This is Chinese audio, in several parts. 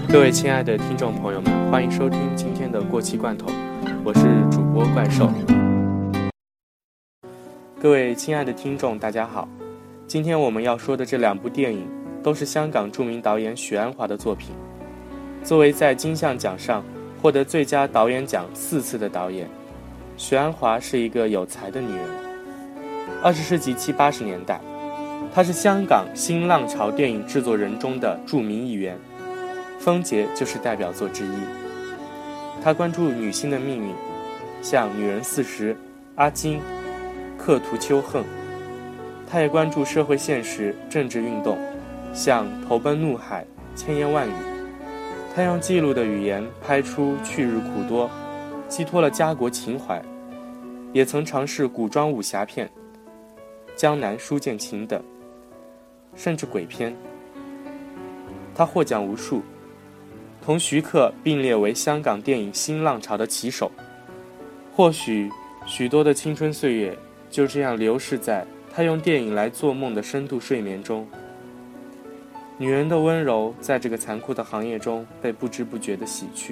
各位亲爱的听众朋友们，欢迎收听今天的过期罐头，我是主播怪兽。各位亲爱的听众大家好，今天我们要说的这两部电影都是香港著名导演许鞍华的作品。作为在金像奖上获得最佳导演奖4次的导演，许鞍华是一个有才的女人。20世纪70、80年代，她是香港新浪潮电影制作人中的著名一员，风姐就是代表作之一。她关注女性的命运，像《女人40》、阿金、刻图秋恨。她也关注社会现实、政治运动，像《投奔怒海》、千言万语。她用记录的语言拍出去日苦多，寄托了家国情怀。也曾尝试古装武侠片、江南书剑情等，甚至鬼片。她获奖无数，同徐克并列为香港电影新浪潮的旗手。或许许多的青春岁月就这样流逝在他用电影来做梦的深度睡眠中。女人的温柔在这个残酷的行业中被不知不觉地洗去。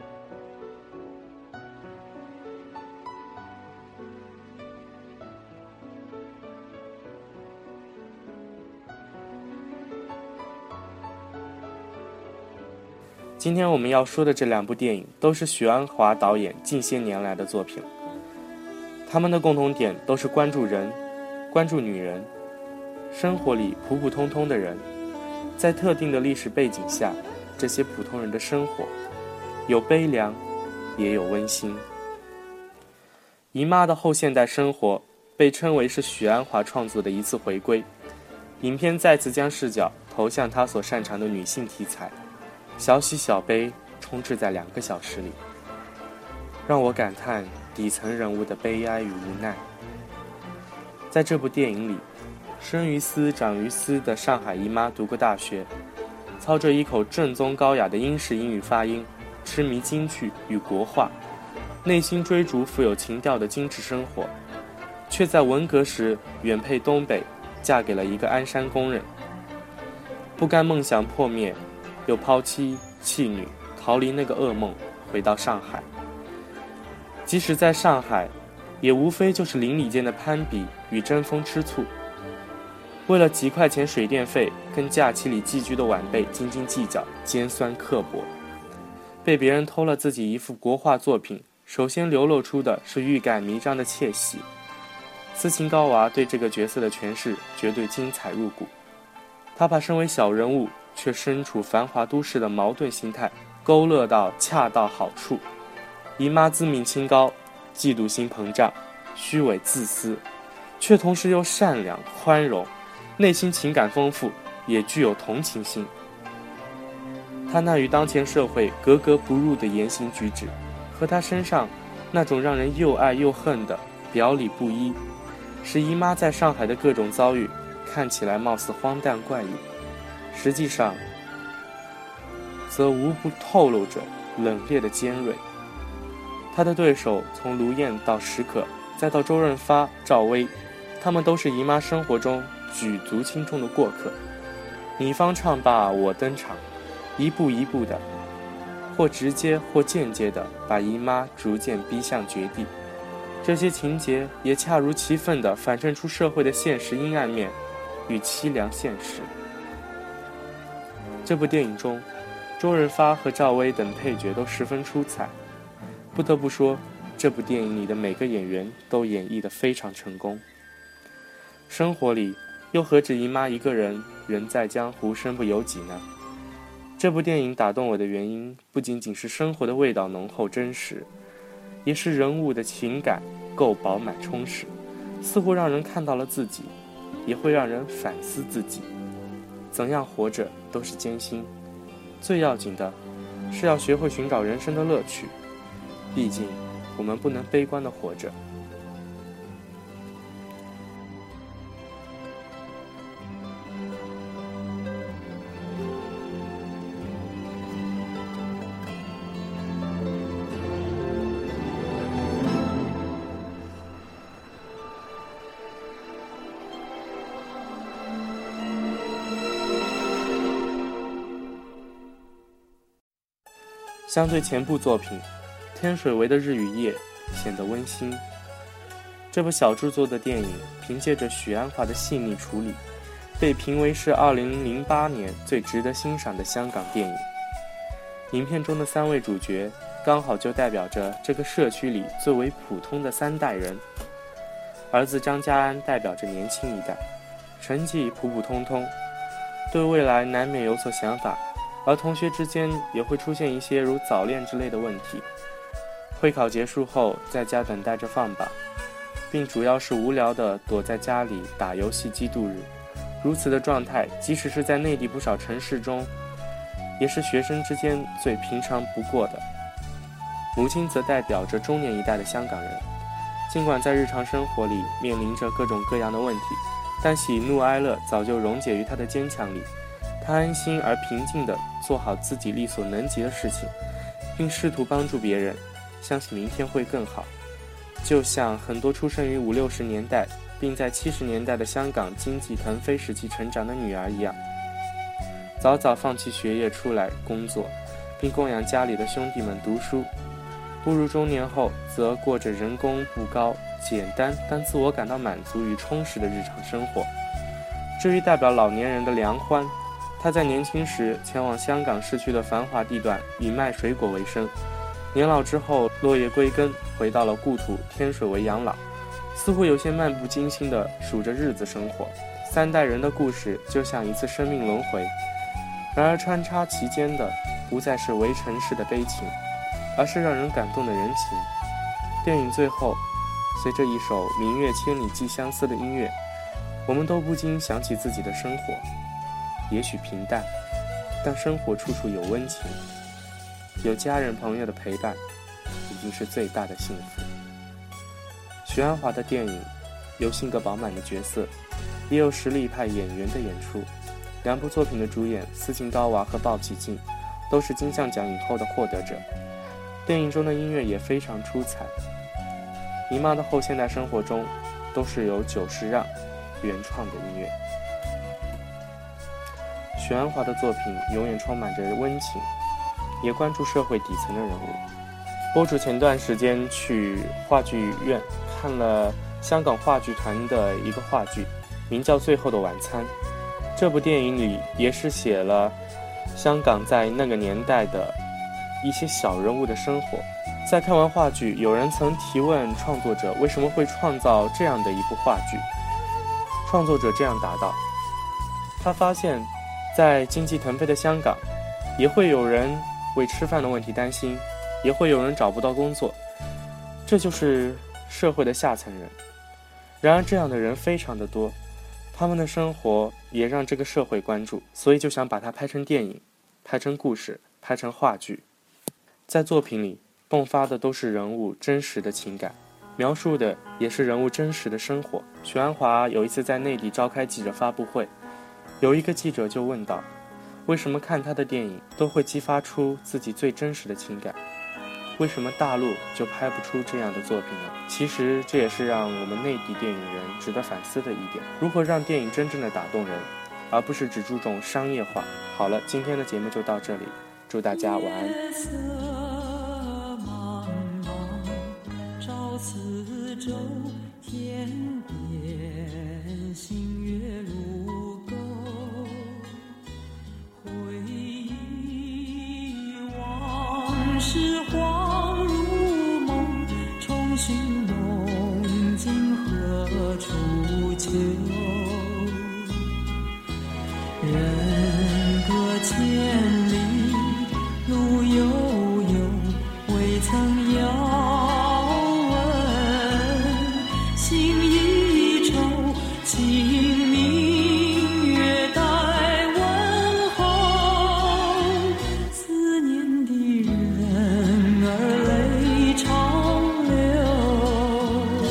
今天我们要说的这两部电影都是许鞍华导演近些年来的作品，他们的共同点都是关注人，关注女人，生活里普普通通的人，在特定的历史背景下，这些普通人的生活有悲凉，也有温馨。姨妈的后现代生活被称为是许鞍华创作的一次回归，影片再次将视角投向他所擅长的女性题材，小喜小悲充斥在2个小时里，让我感叹底层人物的悲哀与无奈。在这部电影里，生于斯长于斯的上海姨妈读过大学，操着一口正宗高雅的英式英语发音，痴迷京剧与国画，内心追逐富有情调的精致生活，却在文革时远配东北，嫁给了一个鞍山工人。不甘梦想破灭，又抛妻弃女，逃离那个噩梦，回到上海。即使在上海，也无非就是邻里间的攀比与争风吃醋，为了几块钱水电费，跟假期里寄居的晚辈斤斤计较，尖酸刻薄。被别人偷了自己一幅国画作品，首先流露出的是欲盖弥彰的窃喜。斯琴高娃对这个角色的诠释绝对精彩入骨，他把身为小人物却身处繁华都市的矛盾心态勾勒到恰到好处。姨妈自命清高，嫉妒心膨胀，虚伪自私，却同时又善良宽容，内心情感丰富，也具有同情心。她那与当前社会格格不入的言行举止，和她身上那种让人又爱又恨的表里不一，使姨妈在上海的各种遭遇看起来貌似荒诞怪异，实际上则无不透露着冷冽的尖锐。他的对手从卢燕到史可，再到周润发、赵薇，他们都是姨妈生活中举足轻重的过客。你方唱罢我登场，一步一步的，或直接或间接的把姨妈逐渐逼向绝地。这些情节也恰如其分地反衬出社会的现实阴暗面与凄凉现实。这部电影中，周润发和赵薇等配角都十分出彩，不得不说，这部电影里的每个演员都演绎得非常成功。生活里又何止姨妈一个人，人在江湖身不由己呢？这部电影打动我的原因，不仅仅是生活的味道浓厚真实，也是人物的情感够饱满充实，似乎让人看到了自己，也会让人反思自己。怎样活着都是艰辛，最要紧的是要学会寻找人生的乐趣。毕竟我们不能悲观地活着。 相对前部作品《天水围的日与夜》显得温馨。这部小制作的电影凭借着许鞍华的细腻处理，被评为是2008年最值得欣赏的香港电影。影片中的3位主角刚好就代表着这个社区里最为普通的3代人。儿子张家安代表着年轻一代，成绩普普通通，对未来难免有所想法，而同学之间也会出现一些如早恋之类的问题。会考结束后在家等待着放榜，并主要是无聊地躲在家里打游戏机度日。如此的状态即使是在内地不少城市中也是学生之间最平常不过的。母亲则代表着中年一代的香港人，尽管在日常生活里面临着各种各样的问题，但喜怒哀乐早就溶解于她的坚强里。她安心而平静地做好自己力所能及的事情，并试图帮助别人，相信明天会更好。就像很多出生于50、60年代并在70年代的香港经济腾飞时期成长的女儿一样，早早放弃学业出来工作，并供养家里的兄弟们读书。步入中年后则过着人工不高、简单但自我感到满足与充实的日常生活。至于代表老年人的梁欢，他在年轻时前往香港市区的繁华地段以卖水果为生，年老之后落叶归根，回到了故土天水围养老，似乎有些漫不经心地数着日子生活。3代人的故事就像一次生命轮回，然而穿插其间的不再是围城市的悲情，而是让人感动的人情。电影最后随着一首明月千里寄相思的音乐，我们都不禁想起自己的生活，也许平淡，但生活处处有温情，有家人朋友的陪伴已经是最大的幸福。许鞍华的电影有性格饱满的角色，也有实力派演员的演出。2部作品的主演斯琴高娃和鲍起静都是金像奖影后的获得者。电影中的音乐也非常出彩，迷茫的后现代生活中都是由久石让原创的音乐。许鞍华的作品永远充满着温情，也关注社会底层的人物。播主前段时间去话剧院看了香港话剧团的一个话剧，名叫《最后的晚餐》。这部电影里也是写了香港在那个年代的一些小人物的生活。在看完话剧，有人曾提问创作者为什么会创造这样的一部话剧。创作者这样答道，他发现在经济腾飞的香港，也会有人为吃饭的问题担心，也会有人找不到工作，这就是社会的下层人。然而这样的人非常的多，他们的生活也让这个社会关注，所以就想把它拍成电影，拍成故事，拍成话剧。在作品里迸发的都是人物真实的情感，描述的也是人物真实的生活。许鞍华有一次在内地召开记者发布会，有一个记者就问道，为什么看他的电影都会激发出自己最真实的情感，为什么大陆就拍不出这样的作品呢？其实这也是让我们内地电影人值得反思的一点，如何让电影真正的打动人，而不是只注重商业化。好了，今天的节目就到这里，祝大家晚安。 夜色茫茫照四周，天边星月如钩，回忆往事恍如梦，重寻梦境何处求？人隔千里路悠悠，未曾遥问，心一愁，清明月待问候，思念的人儿泪长流。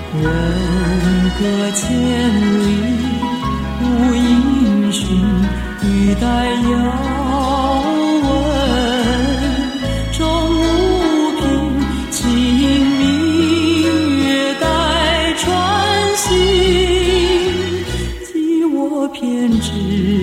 人隔千里无音讯，欲待遥闻终无凭，清明月待穿行，寄我偏执